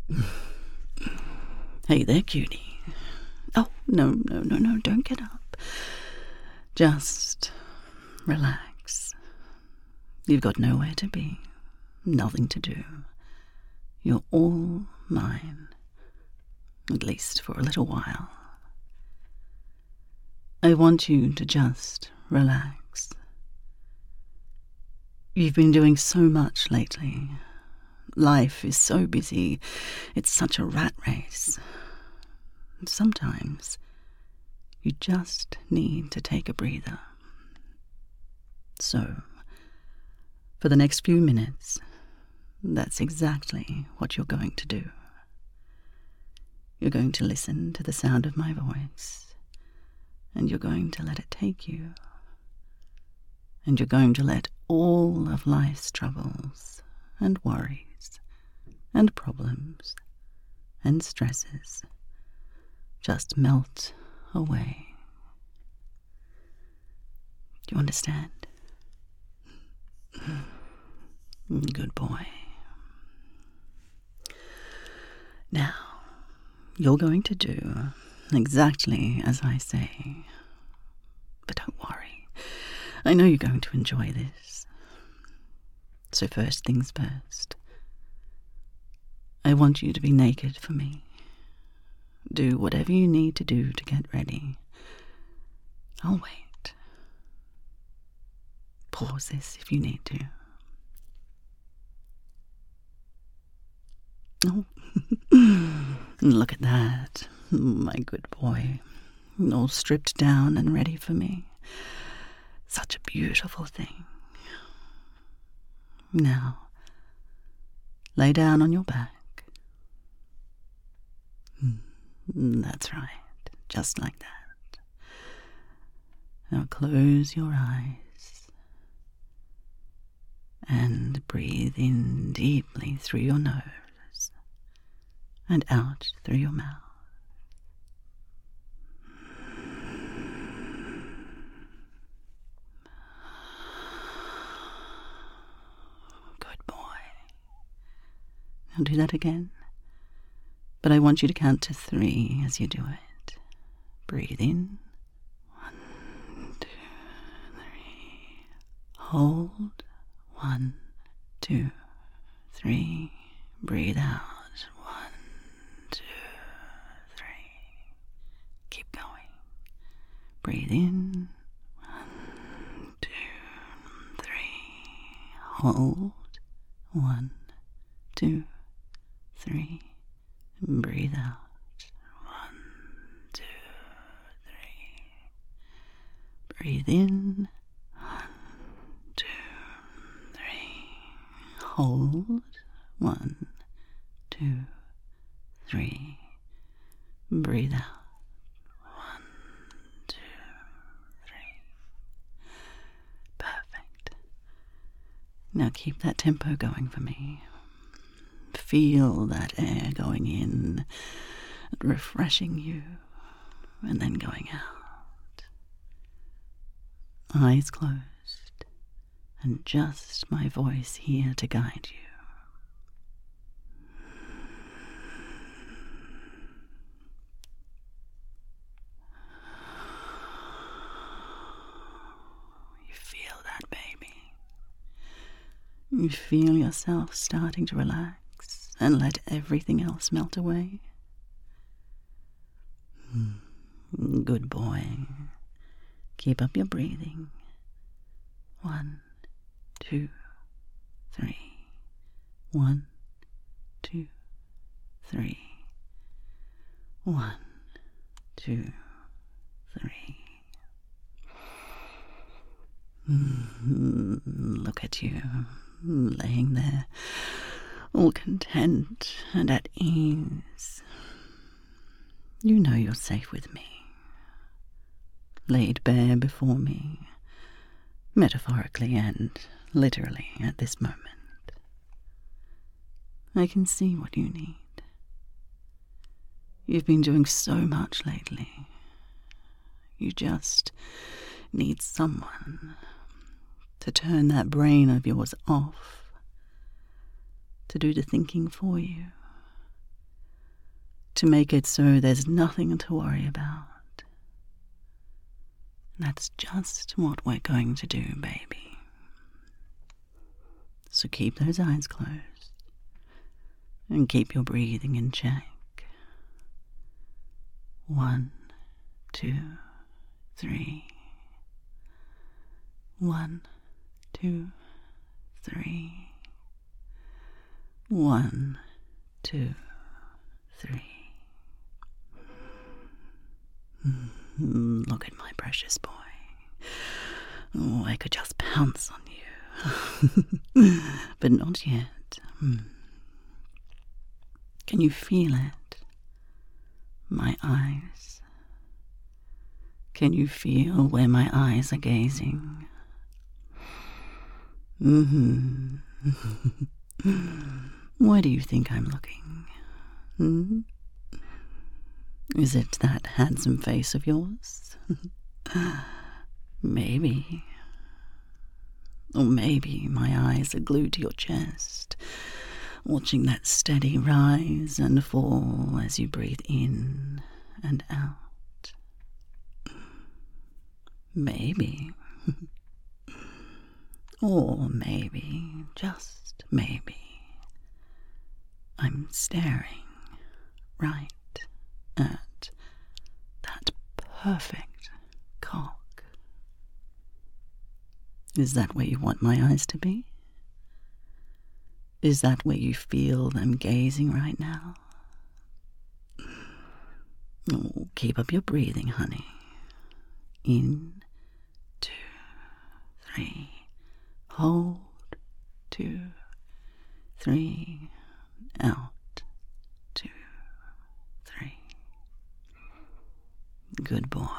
Hey there, cutie. Oh, no, don't get up. Just relax. You've got nowhere to be, nothing to do. You're all mine, at least for a little while. I want you to just relax. You've been doing so much lately. Life is so busy. It's such a rat race. Sometimes you just need to take a breather. So, for the next few minutes, that's exactly what you're going to do. You're going to listen to the sound of my voice, and you're going to let it take you. And you're going to let all of life's troubles and worries and problems and stresses just melt away. Do you understand? Good boy. Now, you're going to do exactly as I say. But don't worry. I know you're going to enjoy this. So first things first. I want you to be naked for me. Do whatever you need to do to get ready. I'll wait. Pause this if you need to. Oh, look at that. My good boy. All stripped down and ready for me. Such a beautiful thing. Now, lay down on your back. That's right, just like that. Now close your eyes and breathe in deeply through your nose and out through your mouth. Good boy. Now do that again. But I want you to count to 3 as you do it. Breathe in. 1, 2, 3. Hold. 1, 2, 3. Breathe out. 1, 2, 3. Keep going. Breathe in. 1, 2, 3. Hold. 1, 2, 3. Breathe out. 1, 2, 3. Breathe in. 1, 2, 3. Hold. 1, 2, 3. Breathe out. 1, 2, 3. Perfect. Now keep that tempo going for me. Feel that air going in, refreshing you, and then going out. Eyes closed, and just my voice here to guide you. You feel that, baby. You feel yourself starting to relax and let everything else melt away. Good boy. Keep up your breathing. 1, 2, 3. 1, 2, 3. 1, 2, 3. Look at you, laying there, all content and at ease. You know you're safe with me, laid bare before me, metaphorically and literally at this moment. I can see what you need. You've been doing so much lately. You just need someone to turn that brain of yours off, to do the thinking for you, to make it so there's nothing to worry about. That's just what we're going to do, baby. So keep those eyes closed and keep your breathing in check. 1, 2, 3. 1, 2, 3. 1, 2, 3. Look at my precious boy. Oh, I could just pounce on you. But not yet. Can you feel it? My eyes. Can you feel where my eyes are gazing? Where do you think I'm looking? Is it that handsome face of yours? Maybe. Or maybe my eyes are glued to your chest, watching that steady rise and fall as you breathe in and out. Maybe. Or maybe, just maybe, I'm staring right at that perfect cock. Is that where you want my eyes to be? Is that where you feel them gazing right now? Oh, keep up your breathing, honey. In, 2, 3. Hold, 2, 3. Out, 2, 3. Good boy.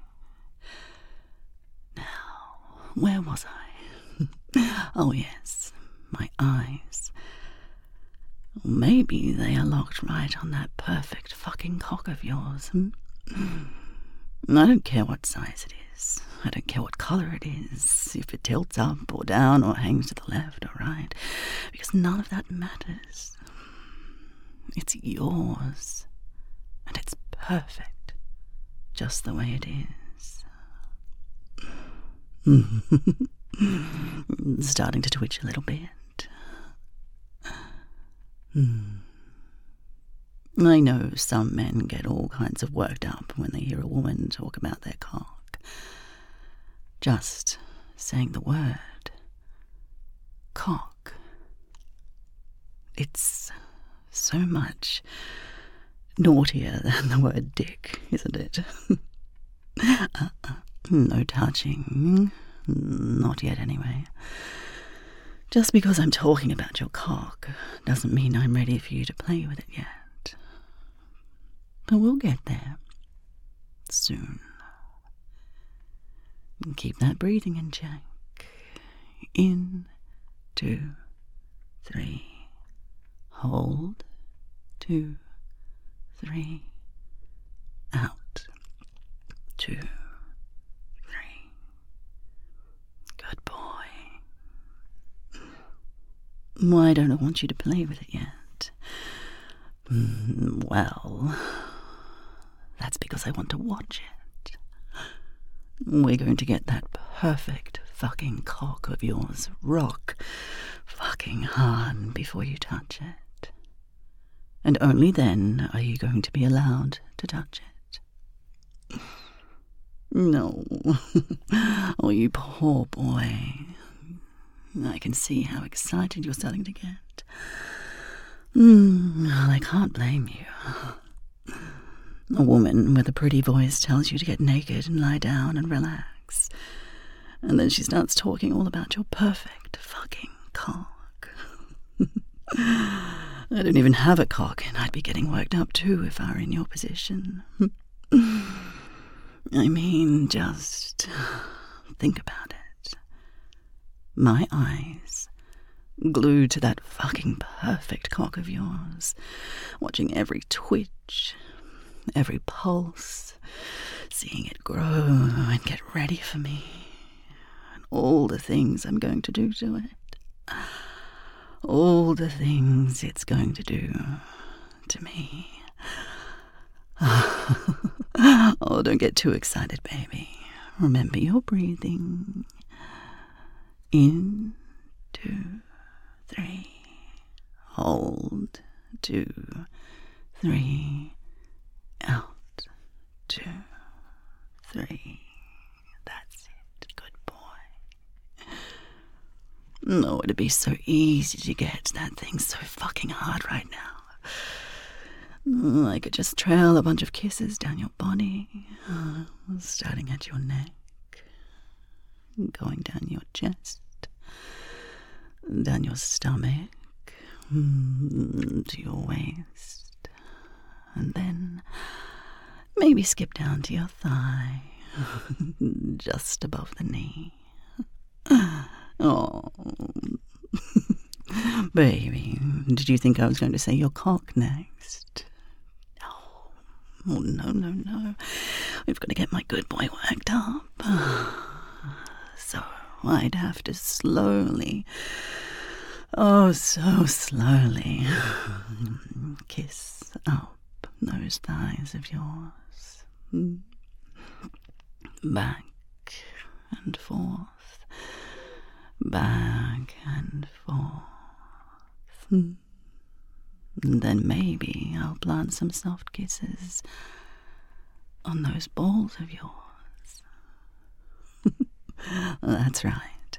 Now, where was I? Oh, yes, my eyes. Maybe they are locked right on that perfect fucking cock of yours. I don't care what size it is. I don't care what colour it is, if it tilts up or down or hangs to the left or right, because none of that matters. It's yours, and it's perfect, just the way it is. Starting to twitch a little bit. I know some men get all kinds of worked up when they hear a woman talk about their cock. Just saying the word cock. It's so much naughtier than the word dick, isn't it? No touching. Not yet, anyway. Just because I'm talking about your cock doesn't mean I'm ready for you to play with it yet. But we'll get there. Soon. Keep that breathing in check. In, 2, 3. Hold, 2, 3. Out, 2, 3. Good boy. Why don't I want you to play with it yet? Well, that's because I want to watch it. We're going to get that perfect fucking cock of yours rock fucking hard before you touch it. And only then are you going to be allowed to touch it. No. Oh, you poor boy. I can see how excited you're starting to get. I can't blame you. A woman with a pretty voice tells you to get naked and lie down and relax. And then she starts talking all about your perfect fucking cock. I don't even have a cock, and I'd be getting worked up too if I were in your position. I mean, just think about it. My eyes glued to that fucking perfect cock of yours, watching every twitch, every pulse, seeing it grow and get ready for me, and all the things I'm going to do to it. All the things it's going to do to me. Oh, don't get too excited, baby. Remember your breathing. In, 2, 3. Hold, 2, 3. Out, 2, 3. That's it. Good boy. Oh, it'd be so easy to get. That thing's so fucking hard right now. I could just trail a bunch of kisses down your body, starting at your neck, going down your chest, down your stomach, to your waist, and then maybe skip down to your thigh, just above the knee. Oh, baby, did you think I was going to say your cock next? Oh, no. We've got to get my good boy worked up. So I'd have to slowly, oh, so slowly, kiss up those thighs of yours. Back and forth, back and forth. And then maybe I'll plant some soft kisses on those balls of yours. That's right.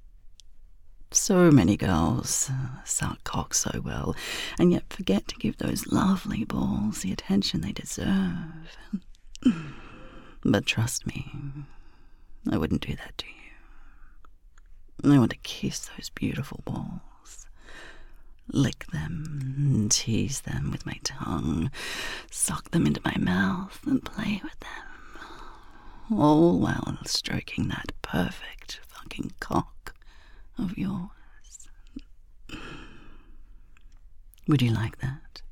So many girls suck cock so well, and yet forget to give those lovely balls the attention they deserve. But trust me, I wouldn't do that to you. I want to kiss those beautiful balls, lick them, tease them with my tongue, suck them into my mouth and play with them, all while stroking that perfect fucking cock of yours. Would you like that?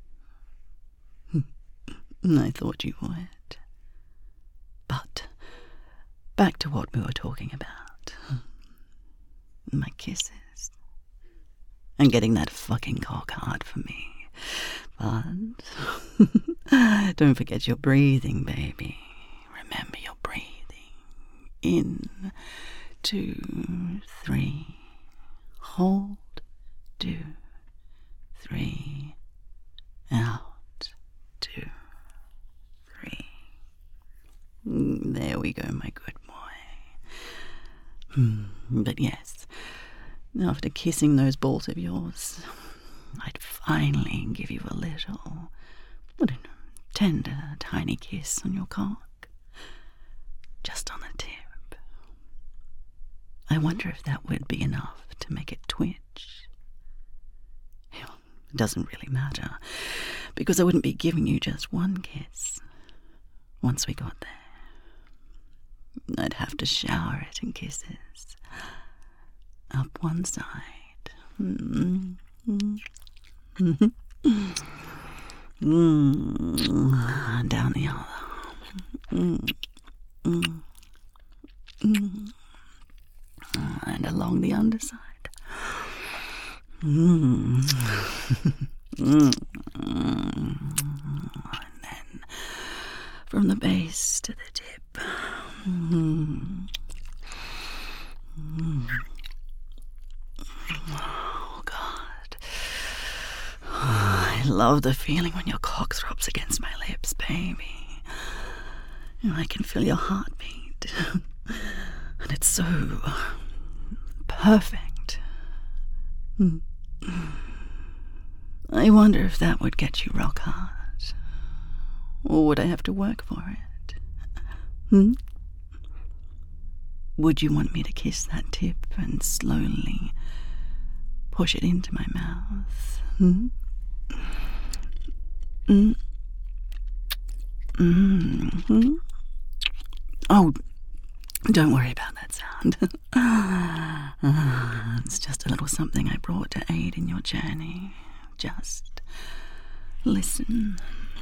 I thought you would. But back to what we were talking about. My kisses. And getting that fucking cock hard for me. But don't forget your breathing, baby. Remember your breathing. In, 2, 3. Hold, 2, 3. Out, 2, 3. There we go, my good boy. But yes, after kissing those balls of yours, I'd finally give you a little, tender, tiny kiss on your cock, just on the tip. I wonder if that would be enough to make it twitch. It doesn't really matter, because I wouldn't be giving you just one kiss. Once we got there, I'd have to shower it in kisses. Up one side. Down the other. And along the underside. And then from the base to the tip. Oh, God. I love the feeling when your cock throbs against my lips, baby. I can feel your heartbeat. And it's so perfect. I wonder if that would get you rock hard. Or would I have to work for it? Would you want me to kiss that tip and slowly push it into my mouth? Oh, don't worry about that sound. It's just a little something I brought to aid in your journey. Just listen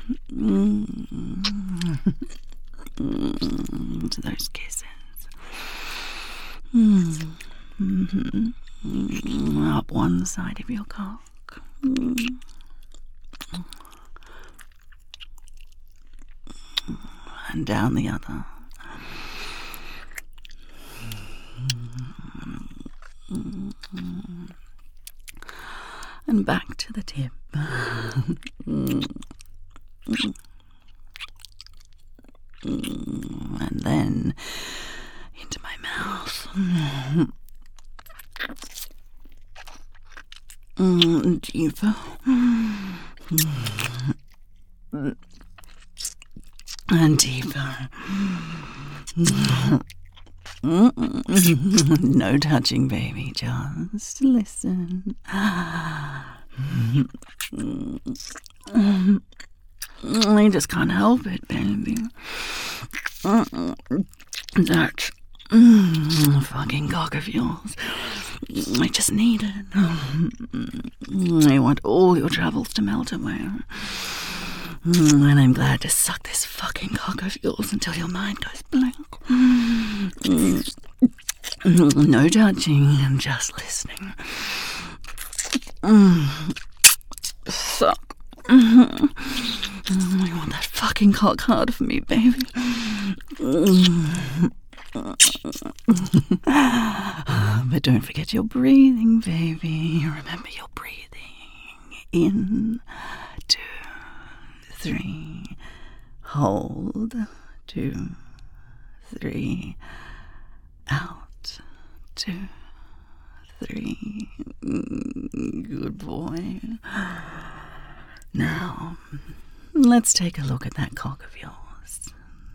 to those kisses. Up one side of your cock. and down the other. And back to the tip. And then into my mouth. Deeper. And deeper. No touching, baby. Just listen. I just can't help it, baby. That fucking cock of yours. I just need it. I want all your troubles to melt away. And I'm glad to suck this fucking cock of yours until your mind goes blank. No judging, just listening. Suck. I want that fucking cock hard for me, baby. But don't forget your breathing, baby. Remember your breathing. In, 2, 3. Hold. 2, 3. Out. 2, 3. Good boy. Now, let's take a look at that cock of yours.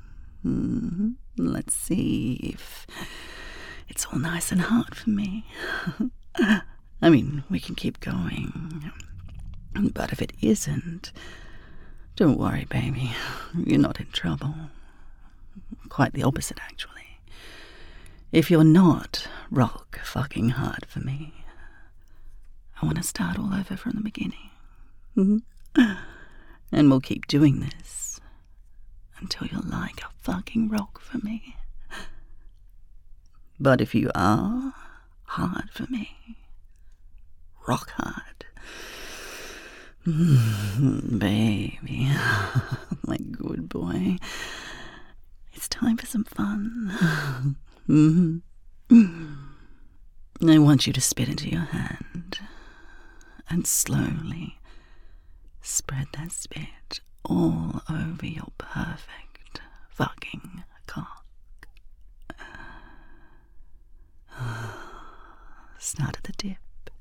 Let's see if it's all nice and hard for me. I mean, we can keep going. But if it isn't, don't worry, baby. You're not in trouble. Quite the opposite, actually. If you're not rock fucking hard for me, I want to start all over from the beginning. And we'll keep doing this until you're like a fucking rock for me. But if you are hard for me, rock hard, baby, my good boy, it's time for some fun. I want you to spit into your hand and slowly spread that spit all over your perfect fucking cock. Start at the tip.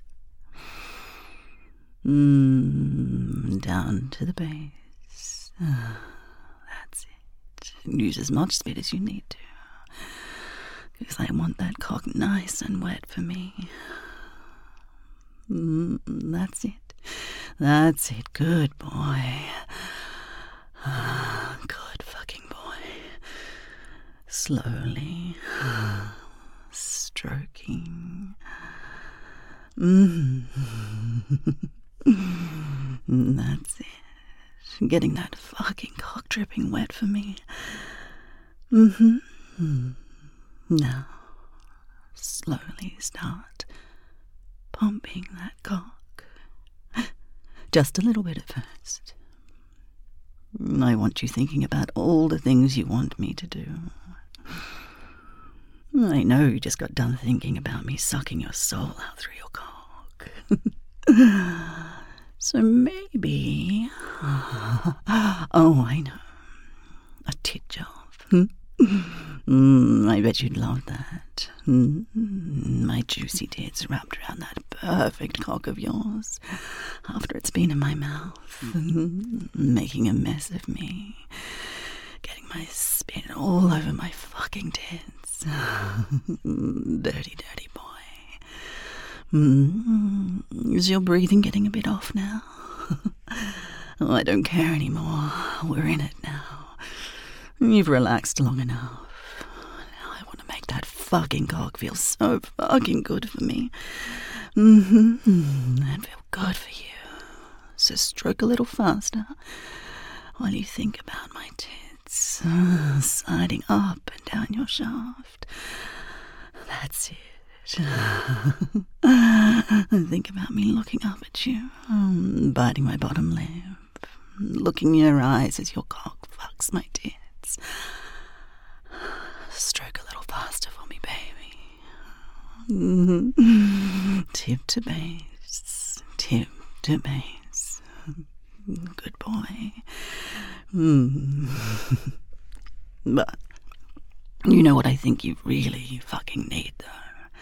Down to the base. That's it. Use as much spit as you need to, because I want that cock nice and wet for me. That's it. That's it. Good boy. Good fucking boy. Slowly stroking. That's it. Getting that fucking cock dripping wet for me. Now, slowly start pumping that cock. Just a little bit at first. I want you thinking about all the things you want me to do. I know you just got done thinking about me sucking your soul out through your cock. So maybe... Oh, I know. A tit job. I bet you'd love that. My juicy tits wrapped around that perfect cock of yours after it's been in my mouth, making a mess of me, getting my spit all over my fucking tits. Dirty, dirty boy. Is your breathing getting a bit off now? Oh, I don't care anymore. We're in it now. You've relaxed long enough. Now I want to make that fucking cock feel so fucking good for me. And feel good for you. So stroke a little faster while you think about my tits sliding up and down your shaft. That's it. Think about me looking up at you, biting my bottom lip, looking in your eyes as your cock fucks my tits. Tip to base. Tip to base. Good boy. But you know what I think you really fucking need, though?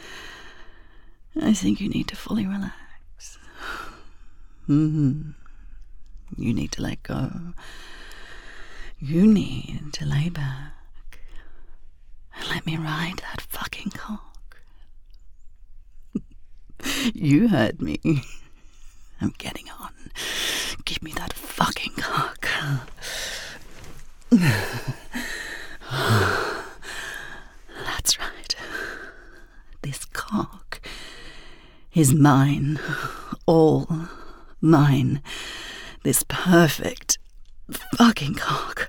I think you need to fully relax. You need to let go. You need to lay back and let me ride that fucking cock. You heard me. I'm getting on. Give me that fucking cock. That's right. This cock is mine. All mine. This perfect fucking cock.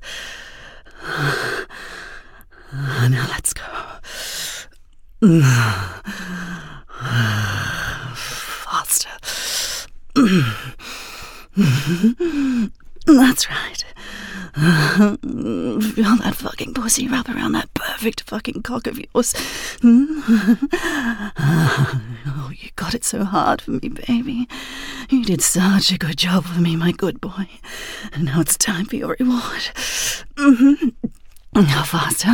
Now let's go. Faster. That's right. Feel that fucking pussy wrap around that perfect fucking cock of yours. Oh, you got it so hard for me, baby. You did such a good job for me, my good boy. And now it's time for your reward. Now faster.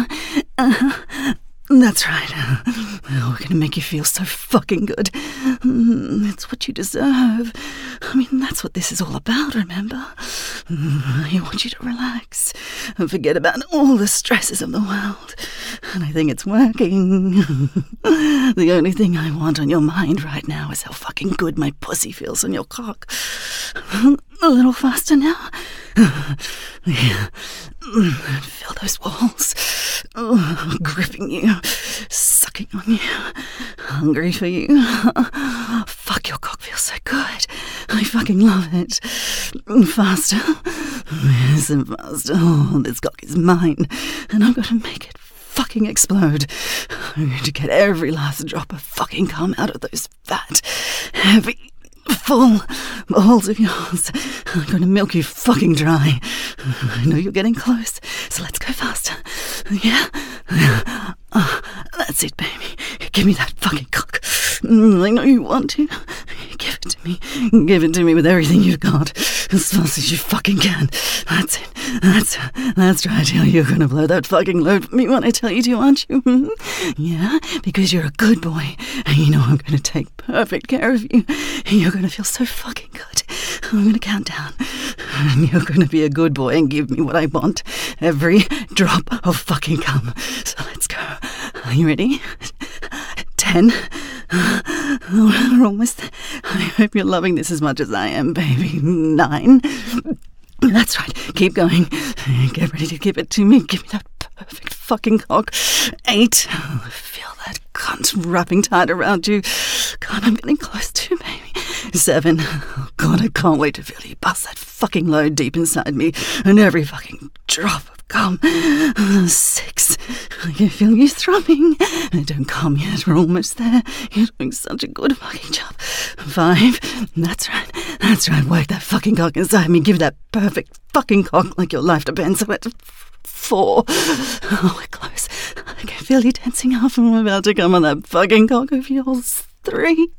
That's right. Oh, we're gonna make you feel so fucking good. It's what you deserve. I mean, that's what this is all about, remember? I want you to relax and forget about all the stresses of the world. And I think it's working. The only thing I want on your mind right now is how fucking good my pussy feels on your cock. A little faster now. Yeah. Feel those walls. Gripping you, sucking on you, hungry for you. Fuck, your cock feels so good. I fucking love it. Faster. Yes, and faster. Oh, this cock is mine, and I'm gonna make it fucking explode. I'm going to get every last drop of fucking cum out of those fat, heavy, full balls of yours. I'm going to milk you fucking dry. I know you're getting close, so let's go faster. Yeah? That's it, baby. Give me that fucking cock. I know you want to. Give it to me. Give it to me with everything you've got. As fast as you fucking can. That's it. That's right. You're going to blow that fucking load for me when I tell you to, aren't you? Yeah? Because you're a good boy. And you know I'm going to take perfect care of you. You're going to feel so fucking good. I'm going to count down. And you're going to be a good boy and give me what I want. Every drop of fucking cum. So let's go. Are you ready? 10. Oh, we're almost there. I hope you're loving this as much as I am, baby. 9. That's right. Keep going. Get ready to give it to me. Give me that perfect fucking cock. 8. Feel that cunt wrapping tight around you. God, I'm getting close too, baby. 7. Oh, God, I can't wait to feel you bust that fucking load deep inside me and every fucking drop of cum. 6. I can feel you throbbing. Don't come yet. We're almost there. You're doing such a good fucking job. 5. That's right. Work that fucking cock inside me. Give that perfect fucking cock like your life depends on it. 4. Oh, we're close. I can feel you tensing up and I'm about to come on that fucking cock of yours. 3.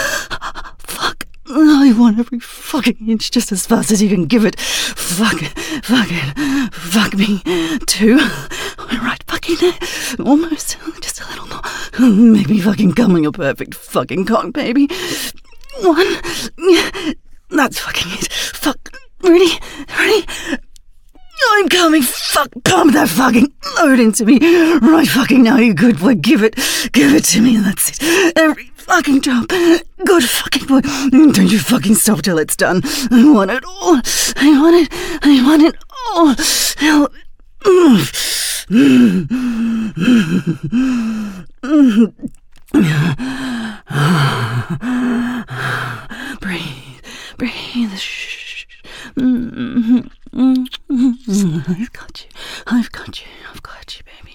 Fuck. I want every fucking inch just as fast as you can give it. Fuck it. Fuck me. 2. We're right fucking there. Almost. Just a little more. Make me fucking come on your perfect fucking cock, baby. 1. That's fucking it. Fuck. Ready? I'm coming. Fuck. Pump that fucking load into me. Right fucking now, you good boy. Give it to me. That's it. Every fucking drop. Good fucking boy. Don't you fucking stop till it's done. I want it all. I want it all. Hell. Breathe. Shh. I've got you, baby.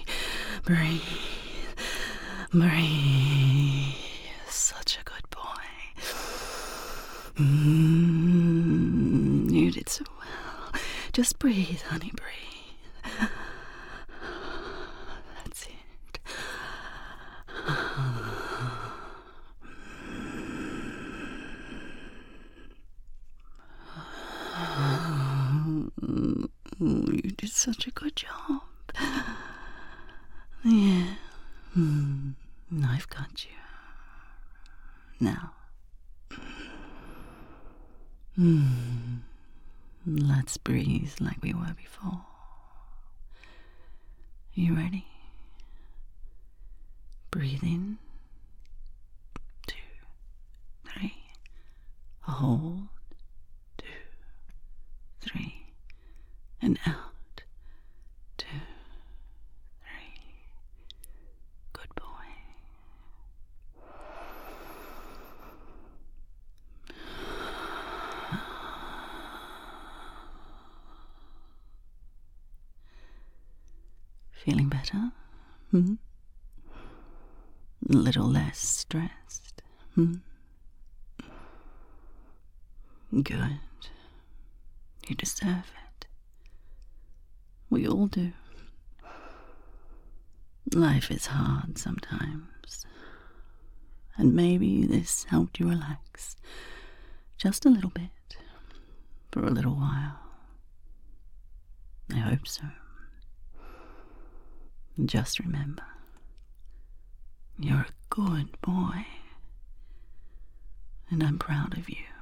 Breathe. Such a good boy. You did so well. Just breathe, honey, breathe. That's it. did such a good job. Yeah. I've got you. Now. Let's breathe like we were before. You ready? Breathe in. 2, 3. Hold. 2, 3. And out. 2, 3. Good boy. Feeling better? A little less stressed? Good. You deserve it. We all do. Life is hard sometimes. And maybe this helped you relax just a little bit for a little while. I hope so. And just remember, you're a good boy, and I'm proud of you.